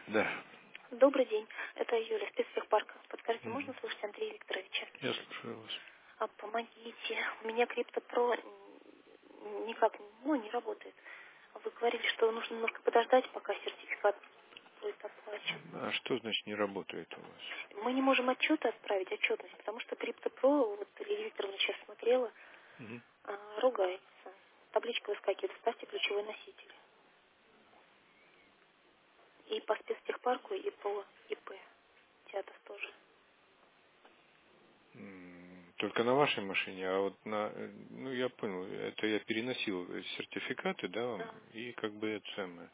Да. Добрый день. Это Юля, спецтехпарк. Подскажите, можно Мгм. слышать Андрея Викторовича? Я слушаю вас. Помогите. У меня CryptoPro никак не работает. Вы говорили, что нужно немножко подождать, пока сертификат будет оплачен. А что значит не работает у вас? Мы не можем отчеты отправить, отчетность, потому что CryptoPro, вот Лилия Викторовна сейчас смотрела, Мгм. ругается. Табличка выскакивает, вставьте ключевой носитель. И по спецтехпарку, и по ИП. Театр тоже. Только на вашей машине, а вот на... Ну, я понял, это я переносил сертификаты, да, вам, Да. и как бы это самое.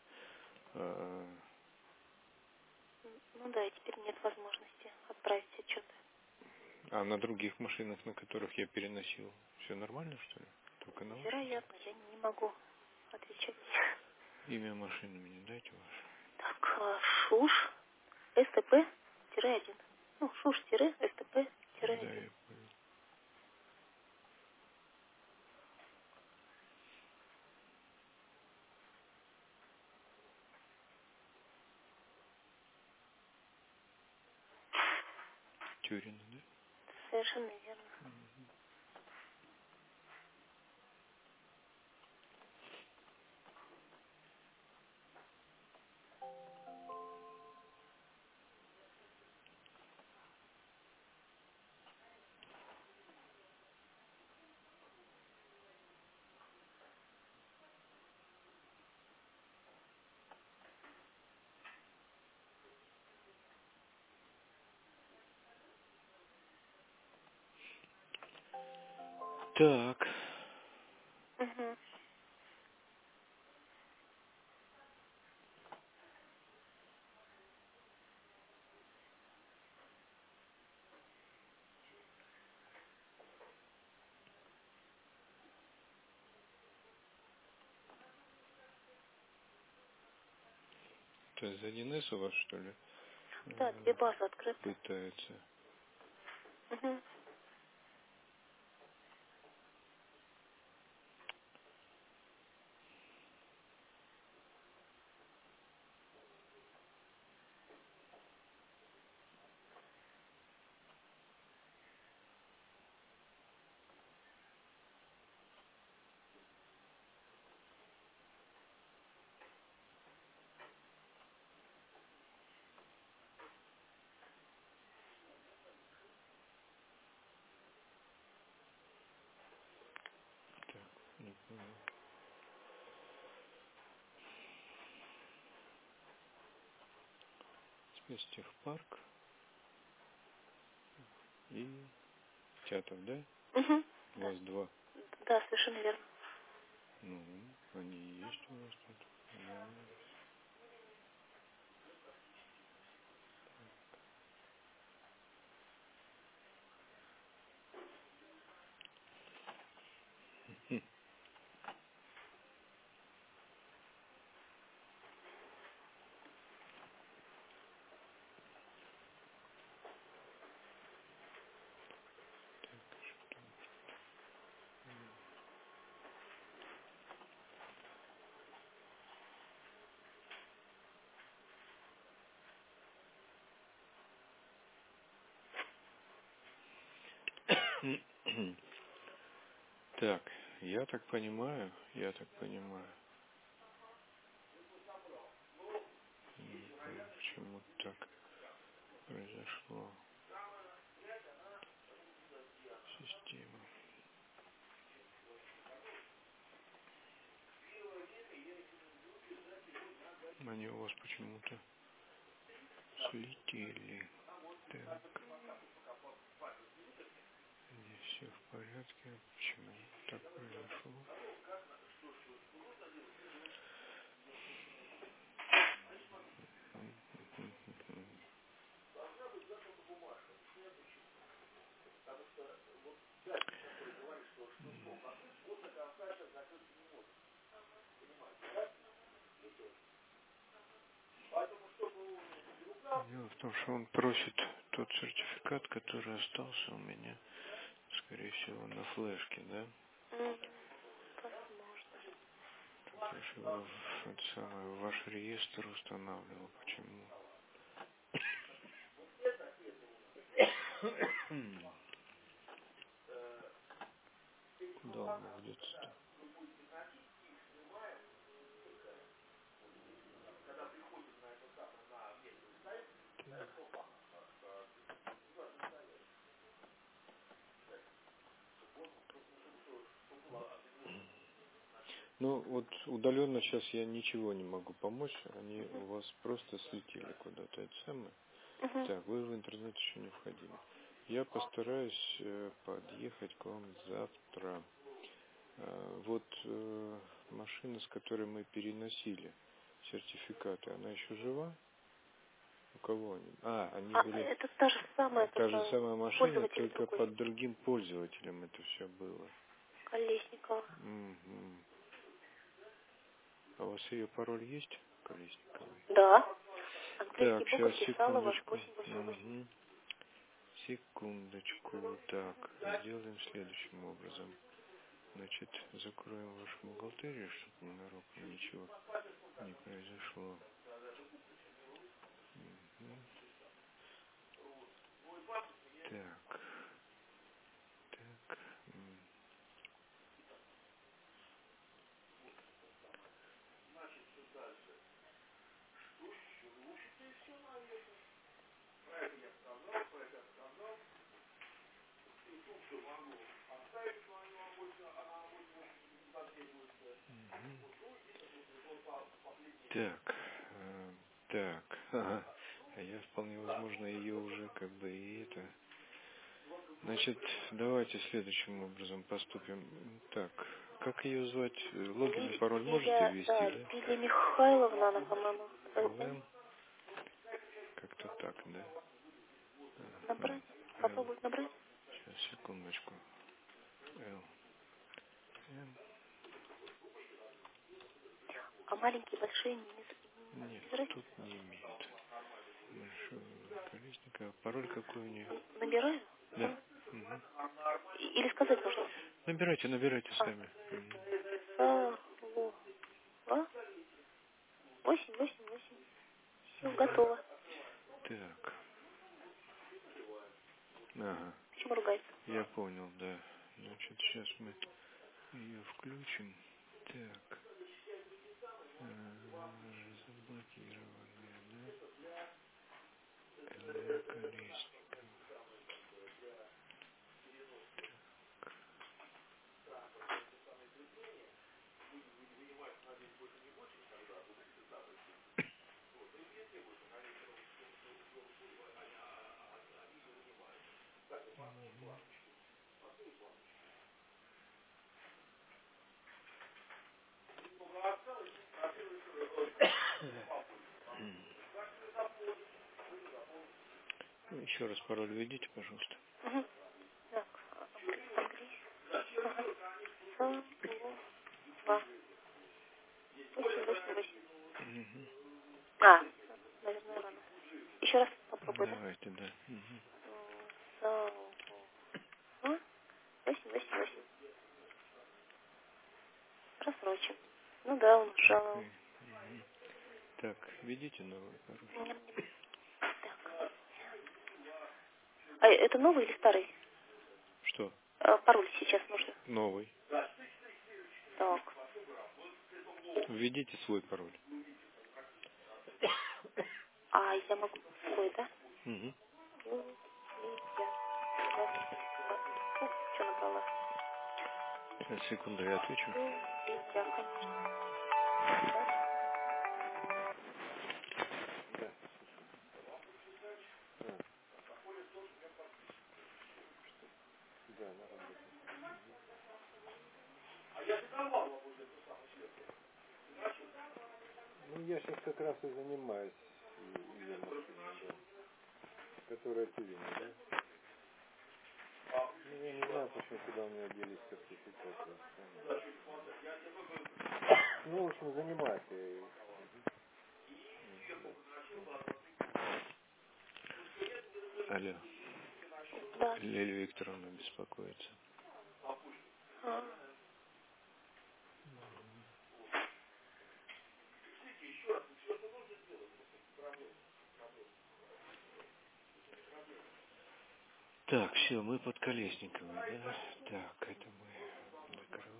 Ну да, и теперь нет возможности отправить отчеты. А на других машинах, на которых я переносил, все нормально, что ли? Только на вашей? Вероятно, я не могу отвечать. Имя машины мне дайте ваше. Так, ШУШ, СТП-1. Ну, Да, ШУШ-СТП-1. я понял. Тюрина, да? Совершенно верно. Так. Угу. То есть за 1С у вас, что ли, Да, две базы открыты. пытается? Угу. Так, не понял. Спецтехпарк и Тятов, да? Угу. У Да. вас два. Да, совершенно верно. Ну, они и есть у вас тут. Хм. Так, я так понимаю, почему так произошло. Система. Они у вас почему-то слетели. Так, здесь все в порядке. Почему так произошло? Дело в том, что он просит тот сертификат, который остался у меня, скорее всего, на флешке, да? Возможно. Так я же его в ваш реестр устанавливал. Почему? будет. Ну, вот удаленно сейчас я ничего не могу помочь. Они у вас просто слетели куда-то. Это самое. Угу. Так, вы в интернет еще не входили. Я постараюсь подъехать к вам завтра. Вот машина, с которой мы переносили сертификаты, она еще жива? У кого они? Они были... Это та же самая, Та же только самая машина, пользователь только другой. под другим пользователем это все было. Колесникова. Мгм. А у вас ее пароль есть, Колесниковой? Да. Английский Так, сейчас, букв Писалова секундочку. 888. Мгм. Секундочку. Так, сделаем следующим образом. Значит, закроем вашу бухгалтерию, чтобы ненароком ничего не произошло. Мгм. Так, так. Так, так. Ага. А я вполне возможно ее уже как бы и это. Значит, давайте следующим образом поступим. Так, как ее звать? Логин и пароль можете ввести, да? Лилия Михайловна, она, по-моему, ЛМ. ЛМ, как-то так, да? Набрать? Л. Попробовать набрать? Сейчас, секундочку. Л. М. А маленькие, большие не Нет, без разницы? тут не имеет. Большой Колесникова. Пароль какой у нее? Набираю? Да. Мгм. Или сказать нужно? Набирайте А, сами. Мгм. Салова. 888. Все, готово. Так. Ага. Почему ругается? Я понял, да. Значит, сейчас мы ее включим. Так. Заблокированная, да? ЛМ Колесник. Еще раз пароль введите, пожалуйста. Угу. Так, английский. Ага. Салова. 888. Мгм. Наверное, рано. Еще раз попробуй, да? Давайте, да. Мгм. Салова. 888. Просрочен. Ну да, он Так, жаловал. так, введите новый пароль. Так. А это новый или старый? Что? Пароль сейчас нужно. Новый. Так. Введите свой пароль. А я могу свой, да? Угу. Что набрала? Сейчас, секунду, я отвечу. Витя, конечно. Да. Да, на работе. Ну, я сейчас как раз и занимаюсь ее машиной, да. Которая Тюрина, да? Ну, я не знаю, почему, куда у меня делись сертификаты. Ну, в общем, занимаюсь я ей. Алло. Да. Лилия Викторовна беспокоится. А. Так, все, мы под Колесниковой, да? Так, это мы закрываем.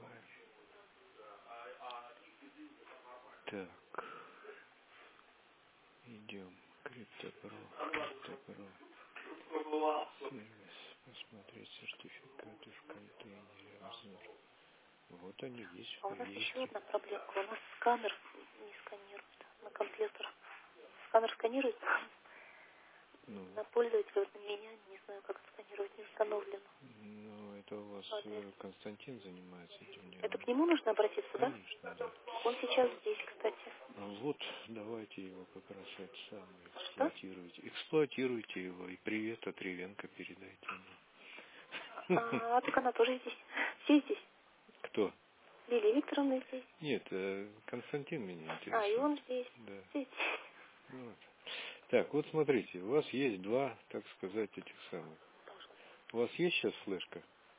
Так, идем. Криптопро, сервис, посмотреть сертификаты в контейнере, обзор. Вот они есть А в у нас еще реестре. одна проблемка. У нас сканер не сканирует на компьютер. Сканер сканирует Ну, на пользователя, вот на меня, не знаю, как сканировать, не установлено. ну, это у вас Вот. Константин занимается этим Это к делом. нему нужно обратиться, да? Конечно, да. Он сейчас здесь, кстати. Вот, давайте его как раз это самое Что? эксплуатируйте. Эксплуатируйте его, и привет от Ревенко передайте ему. Так она тоже здесь. Все здесь. Кто? Лилия Викторовна здесь. Нет, Константин меня И интересует. он здесь. Да. Здесь. Вот. Так, вот смотрите, у вас есть два, так сказать, этих самых. У вас есть сейчас флешка?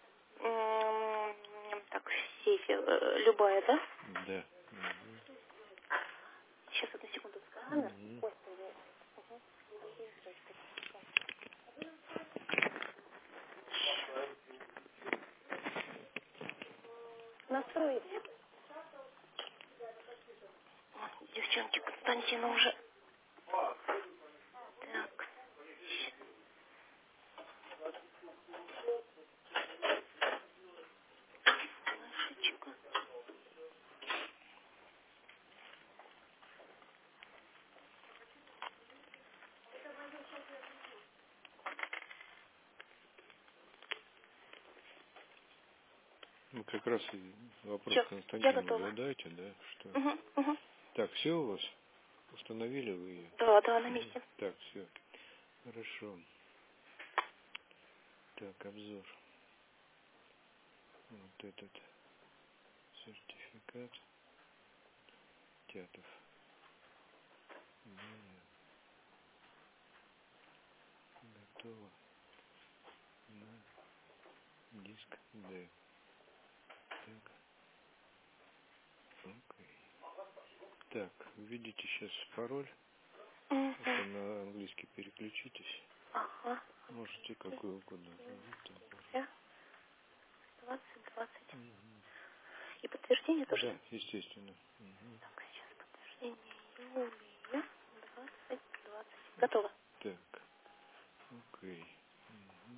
Так, в сейфе. Любая, да? Да. Мгм. Сейчас, одну секунду. Сканер. Мгм. Костя, настроить. Девчонки, Константина уже. Так, флешечка. Ну, как раз и вопрос Все, я Константину готова. задайте, да, что... Угу. Так, все у вас? Установили вы ее? Да, на Мгм. месте. Так, все. Хорошо. Так, обзор. Вот этот сертификат. Тятов. Далее. Готово. На диск D. Так, окей. Так, видите сейчас пароль. Угу. Это на английский переключитесь. Ага. Можете какой угодно вводить там пароль. 20. Мгм. И подтверждение тоже, да? Да, естественно. Мгм. Так, сейчас подтверждение. Юлия. 20. Готово. Так, окей. Мгм.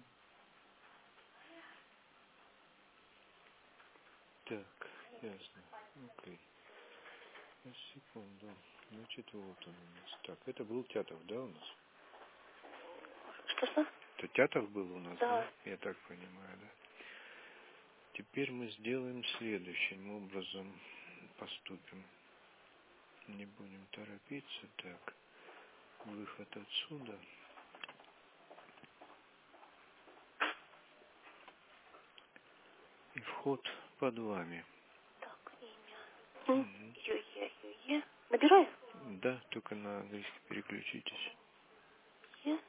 Так, ясно. Окей. Сейчас, секунду. Значит, вот он у нас. Так, это был Тятов, да, у нас? Что? Это Тятов был у нас, да? Да. Я так понимаю, да? Теперь мы сделаем следующим образом. Поступим. Не будем торопиться. Так, выход отсюда. И вход под вами. Так, имя. Мгм. Юе. Набираю? Да, только на английский переключитесь. Е.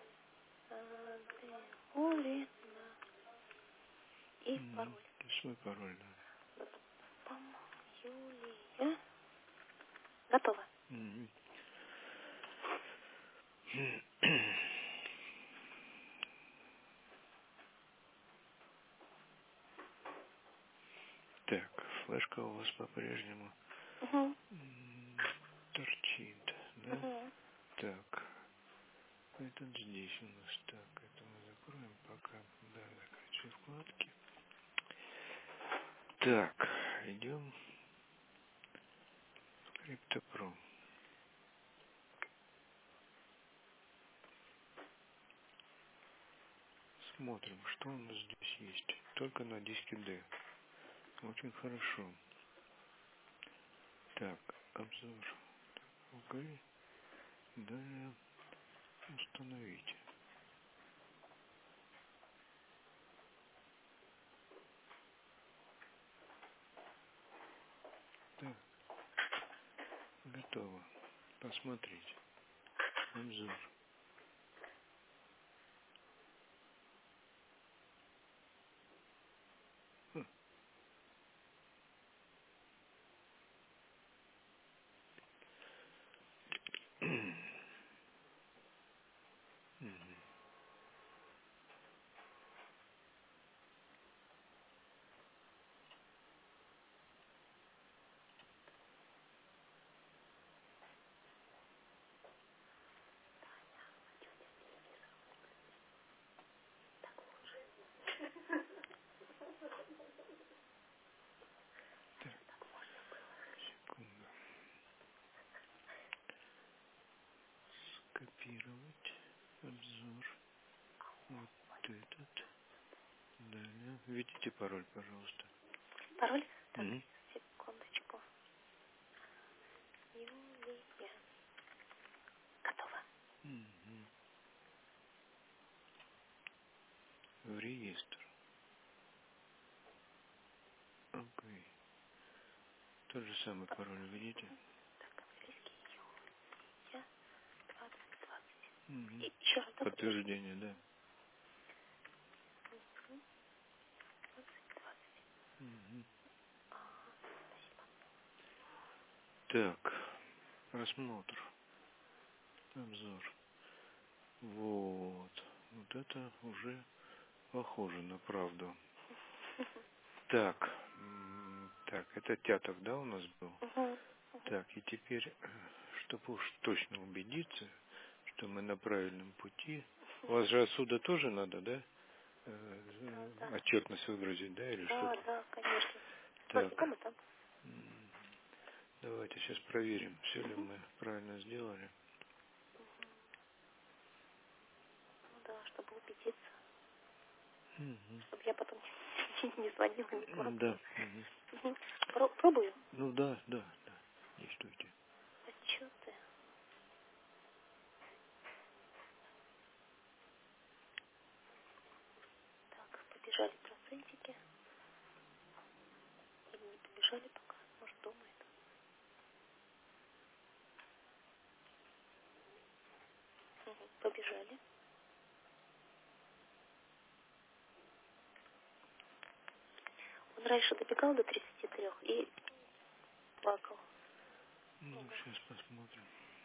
Оли. И Мгм. пароль. Свой пароль, да. Пам. Юлия. Готово. Мгм. Так, флешка у вас по-прежнему Угу. торчит, да? Угу. Так, этот здесь у нас. Так, это мы закроем пока. Да, закрыть все вкладки. Так, идем в CryptoPro. Смотрим, что у нас здесь есть. Только на диске D. Очень хорошо. Так, обзор. Окей. Далее установить. Так, готово. Посмотреть. Обзор. Хм. Мгм. Копировать. Обзор. Вот этот. Далее. Введите пароль, пожалуйста. Пароль? Так, Мгм. секундочку. Юлия. Готово. Мгм. В реестр. Окей. Тот же самый пароль введите. Так, английский Юлия 2020. Мгм. И еще раз, да, подтверждение? Подтверждение, да. 2020. Мгм. Спасибо. Так. Просмотр. Обзор. Вот. Вот это уже похоже на правду. Так. Так, это Тятов, да, у нас был? Угу. Так, и теперь, чтобы уж точно убедиться, что мы на правильном пути. У вас же отсюда тоже надо, да? Да, да. Отчетность выгрузить, да, или Да, что-то? да, конечно. И там, Так. и там. м, Давайте сейчас проверим, все ли Угу. мы правильно сделали. Ну да, чтобы убедиться. Мгм. Чтобы я потом не звонила, не Да. плакала. Мгм. Угу. Пробую. Ну да, да, да. Действуйте. Отчеты. Так, побежали процентики. Или не побежали пока. Может, думает. Угу. Побежали. Он раньше добегал до 33 и плакал. Ну, Угу. сейчас посмотрим.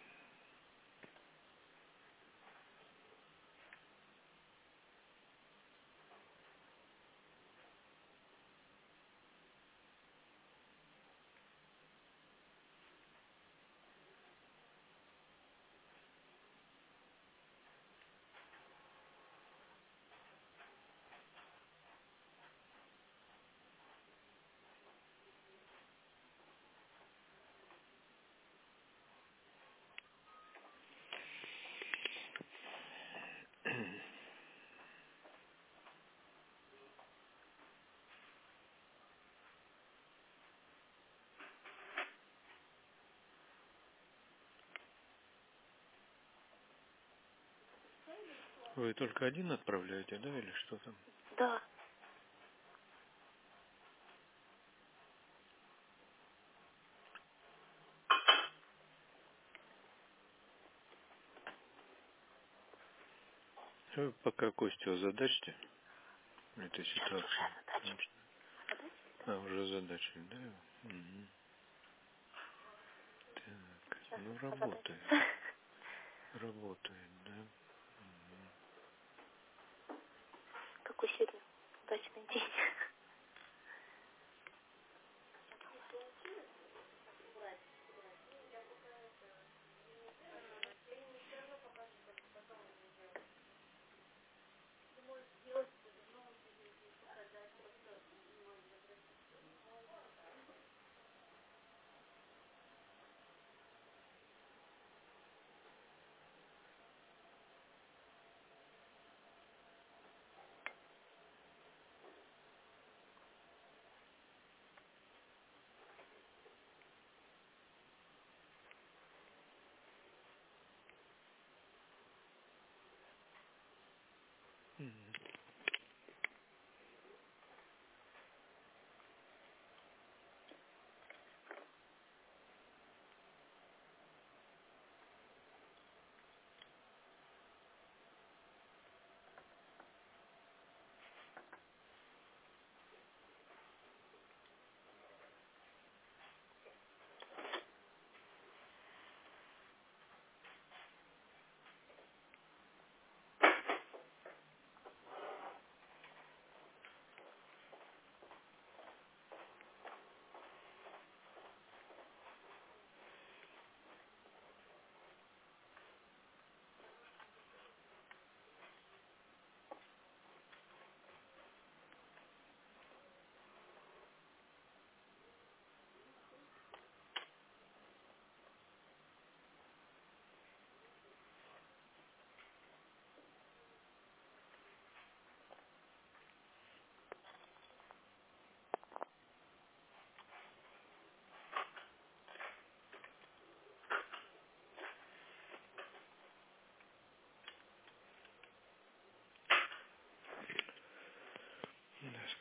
Вы только один отправляете, да, или что там? Да. Вы пока Костю озадачьте этой Сейчас уже ситуации. задача. Задача? Уже задача, да? Мгм. Так, Сейчас ну озадачится. работает. Работает, да? Какой сегодня удачный день.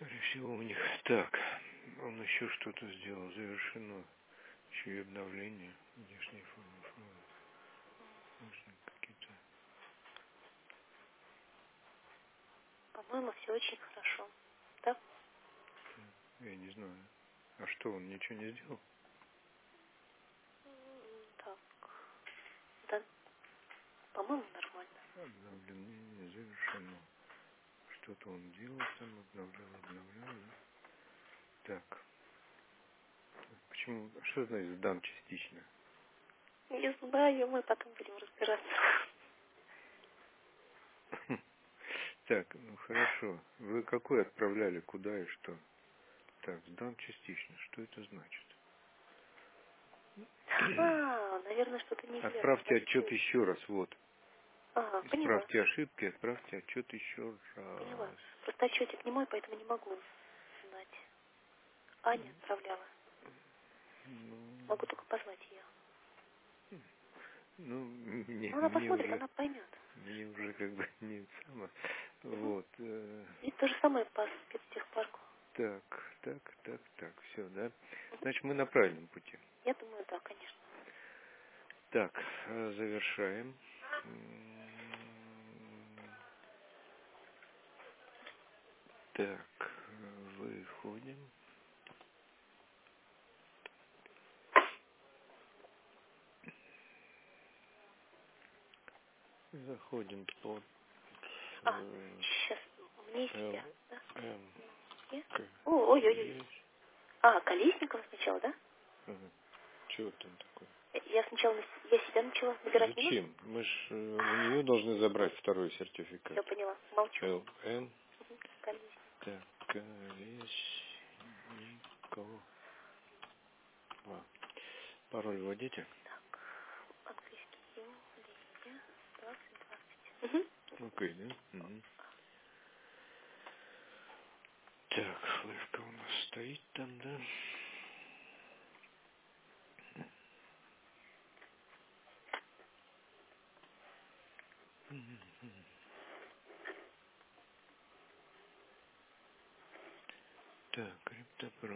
Скорее всего, у них. Так, он еще что-то сделал. Завершено. Еще и обновление. Внешней формы файла. Можно какие-то. По-моему, все очень хорошо. Да? Я не знаю. А что, он ничего не сделал? Так. Да, по-моему, нормально. Обновление завершено. Что-то он делал там, обновлял, да? Так. Почему? Что значит сдам частично? Не знаю, мы потом будем разбираться. Так, ну хорошо. Вы какой отправляли, куда и что? Так, сдам частично. Что это значит? Наверное, что-то неверно. Отправьте отчет еще раз, вот. Ага, поняла. Исправьте ошибки, отправьте отчет еще Поняла. раз. Просто отчетик не мой, поэтому не могу знать. Аня отправляла. Ну, Могу только позвать ее. ну, Но она мне посмотрит, уже, она поймет. мне уже как бы не само. Угу. Вот. И то же самое по спецтехпарку. Так, все, да? Значит, мы на правильном пути. Я думаю, да, конечно. Так, завершаем. Так, выходим. Заходим под Сейчас мне себя, Л, да? М, Мне? К. Ой-ой-ой. Есть. Колесникова сначала, да? Чего там такое? Я сначала, я себя начала набирать, не нужно? Зачем? Мы ж у нее должны забрать второй сертификат. Все, поняла, молчу. Л, Н. Колесникова. Так, Колесникова. Пароль вводите. Так, английский, Юлия, 2020. Окей, да? Угу. Так, флешка у нас стоит там, да? Мгм. Так, CryptoPro.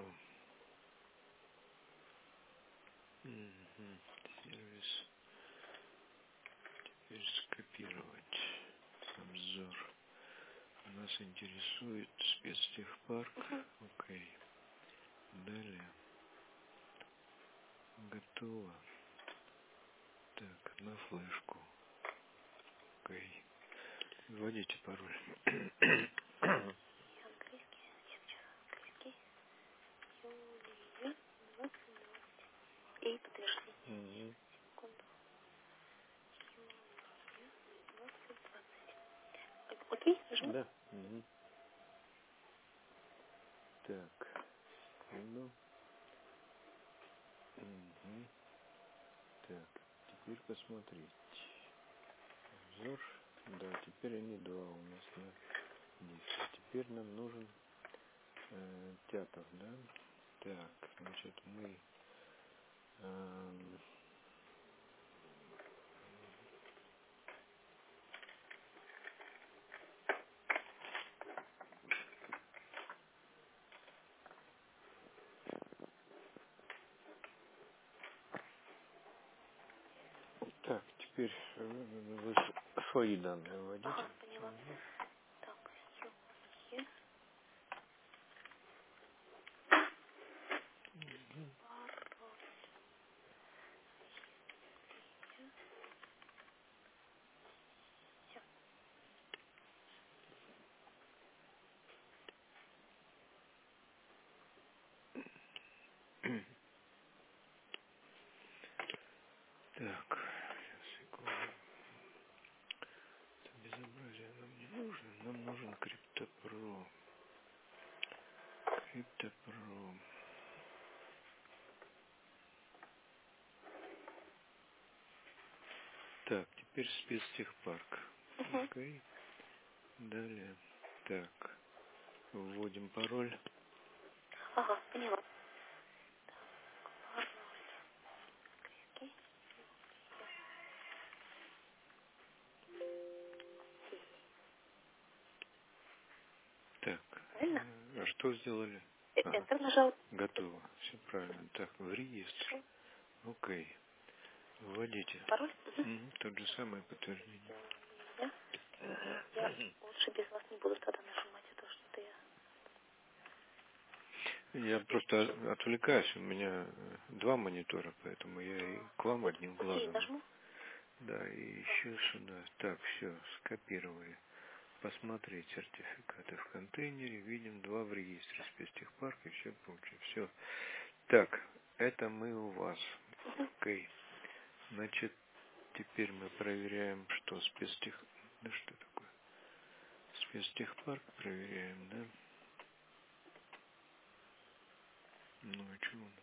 Мгм. Сервис. Теперь скопировать. Обзор. Нас интересует спецтехпарк. Окей. Далее. Готово. Так, на флешку. Окей. Вводите пароль. Английский, сейчас, английский, Юлия, 2020. И подтверждение. Мгм. Секунду. Юлия, 2020. Окей, нажму? Да. Мгм. Так. Секунду. Мгм. Так. Теперь посмотреть. Обзор. Да, теперь они два у нас на действие. Теперь нам нужен Тятов, да? Так, значит, мы эм, так, теперь вы свои данные вводите. Ага, поняла. Так, Юлия, пароль. Все. Так, сейчас, секунду. Это безобразие нам не нужно. Нам нужен CryptoPro. CryptoPro. Так, теперь спецтехпарк. Угу. Окей. Далее. Так, вводим пароль. Ага, поняла. Пароль. Окей. Так, Правильно? А что сделали? Ага, Enter нажал. готово. Все правильно. Так, в реестр. Хорошо. Окей. Вводите. Пароль? Угу. Тот же самый подтверждение. Да? Я лучше без вас не буду тогда нажимать, а то что-то я... Я просто отвлекаюсь, у меня два монитора, поэтому я и к вам Вот, одним окей, глазом. нажму. Да, и еще сюда. Так, все, скопировали. Посмотреть сертификаты в контейнере. Видим два в реестре спецтехпарка и все прочее. Все. Так, это мы у вас. Окей. Значит, теперь мы проверяем, что спецтех... Да что такое? Спецтехпарк проверяем, да? Ну, а что у нас?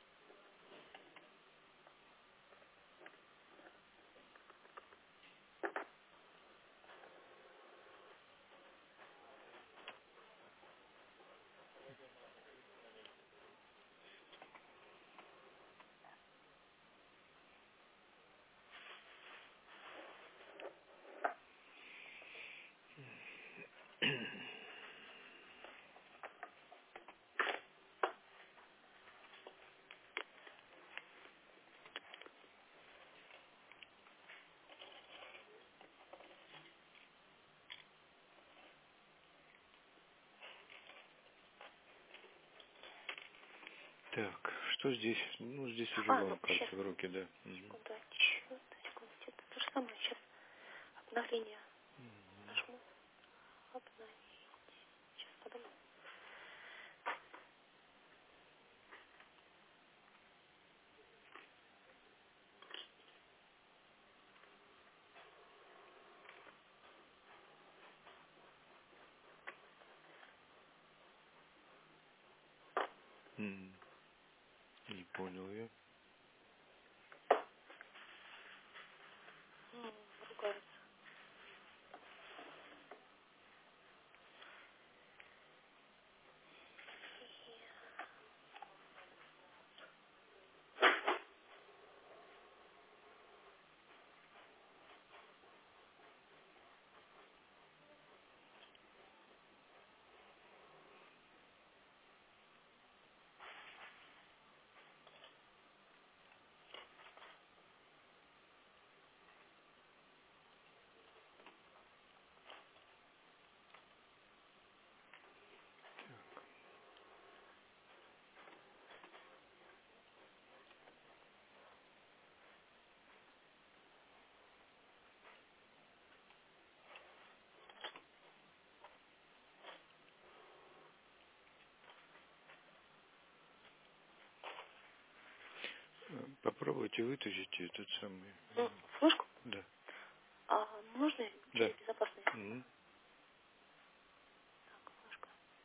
Так, что здесь? Ну, здесь уже А, ну вам сейчас, карты в руки, да. секунду, отчет, секунду, это то же самое сейчас. Обновление нажму. Обновить. Сейчас подумаю. М, Не понял я. Ругаются. Попробуйте вытащить этот самый. Флешку? Да. А, нужно Да. через безопасность? Мгм. Так, флешка.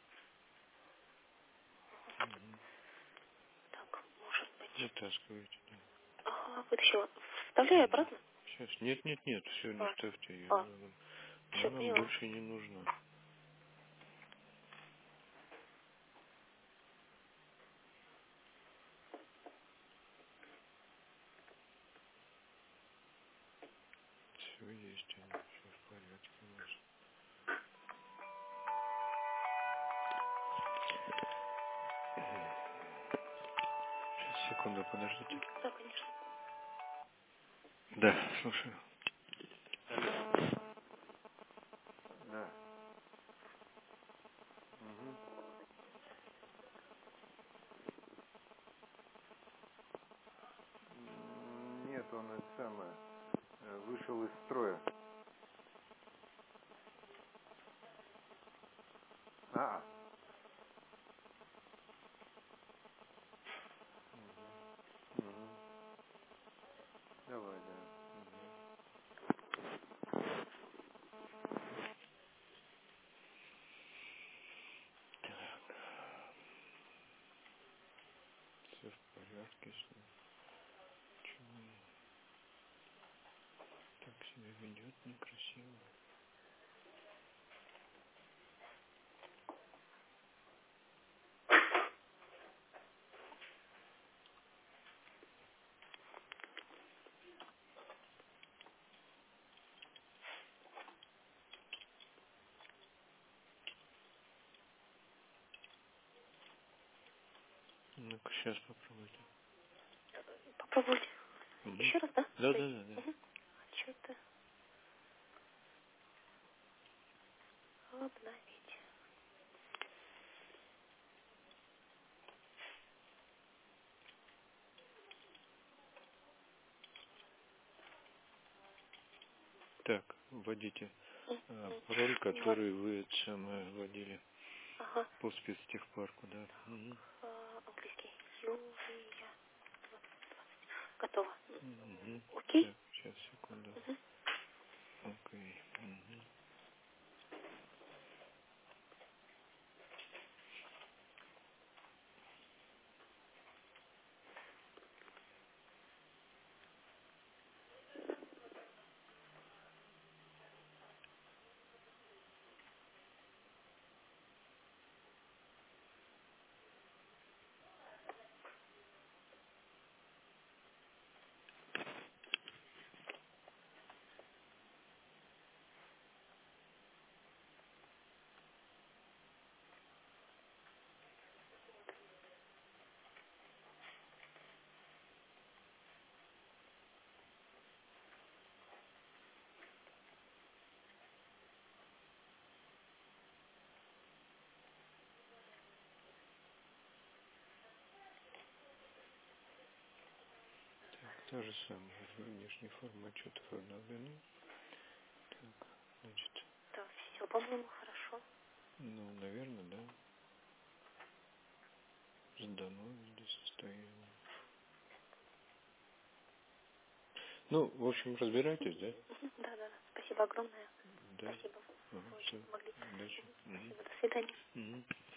Так, может быть. Вытаскивайте, да. Ага, вытащила. Вставляю обратно? Сейчас. Нет, все, не А, ставьте ее. а, Она все, нам поняла. больше не нужна. Все есть, все в порядке у вас. Сейчас, секунду, подождите. Да, конечно. Да, слушаю. Да. Мгм. Нет, он это самое, вышел из строя. А, мгм. Давай, да. Все в порядке с ним. Чего он так себя ведет некрасиво? Так, сейчас попробуйте. Попробуйте. Угу. Еще раз, да? Да, да, да, да. Угу. Что-то обновить. Так, вводите Мгм. пароль, Вот. который вы это самое вводили Ага. по спецтехпарку, да. Угу. Английский. Юлия. Готово. Угу. Окей? Так, сейчас, секунду. Мгм. Окей. Угу. Так, та же самая внешняя форма отчетов обновлены. Так, значит, Да, все, по-моему, хорошо. ну, наверное, да. Сдано здесь состояние. Ну, в общем, разбирайтесь, да? Мгм. Да, да, да. Спасибо огромное. Да. Спасибо. Ага, Вы очень все. помогли. Удачи. Спасибо. До свидания. Угу.